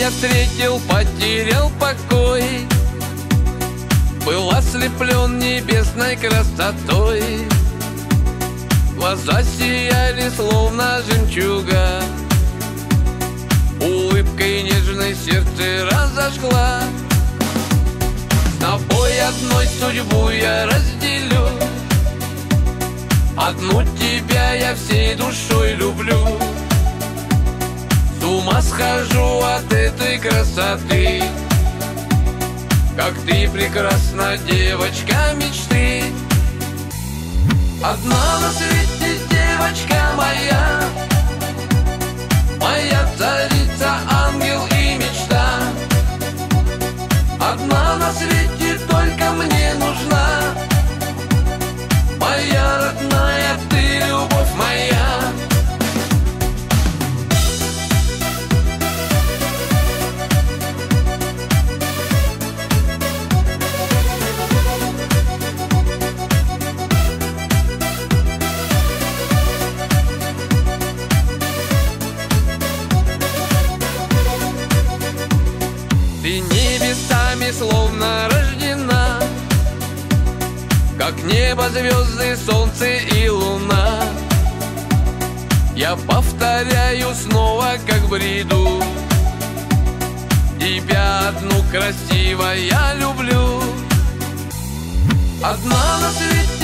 я встретил, потерял покой, был ослеплен небесной красотой. Глаза сияли, словно жемчуга, улыбкой нежной сердце разожгла. С тобой одной судьбу я разделю, одну тебя я всей душой люблю. С ума схожу от этой красоты, как ты прекрасна, девочка мечты. Одна на свете девочка моя, моя царица, ангел и мечта. Одна на свете только мне нужна, моя родная, ты любовь моя. Ты небесами словно рождена, как небо, звезды, солнце и луна. Я повторяю снова, как в бреду, тебя одну красиво я люблю. Одна на свете